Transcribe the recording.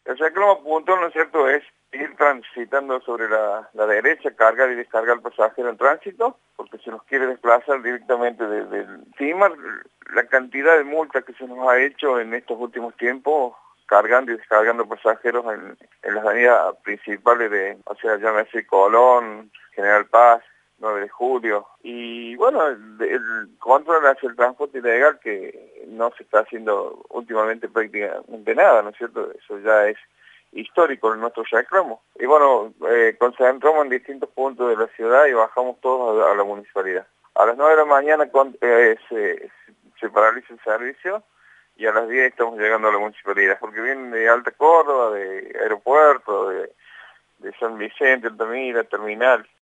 El reclamo puntual, ¿no es cierto?, es ir transitando sobre la derecha, cargar y descargar al pasajero en tránsito, porque se nos quiere desplazar directamente desde encima. La cantidad de multas que se nos ha hecho en estos últimos tiempos, cargando y descargando pasajeros en las avenidas principales o sea, llámese Colón, General Paz, 9 de Julio, y bueno, el control hacia el transporte ilegal que no se está haciendo últimamente prácticamente nada, ¿no es cierto? Eso ya es histórico en nuestro reclamo. Y bueno, concentramos en distintos puntos de la ciudad y bajamos todos a la municipalidad. A las 9 de la mañana se paraliza el servicio y a las 10 estamos llegando a la municipalidad, porque vienen de Alta Córdoba, de Aeropuerto, de San Vicente, Altamira, Terminal.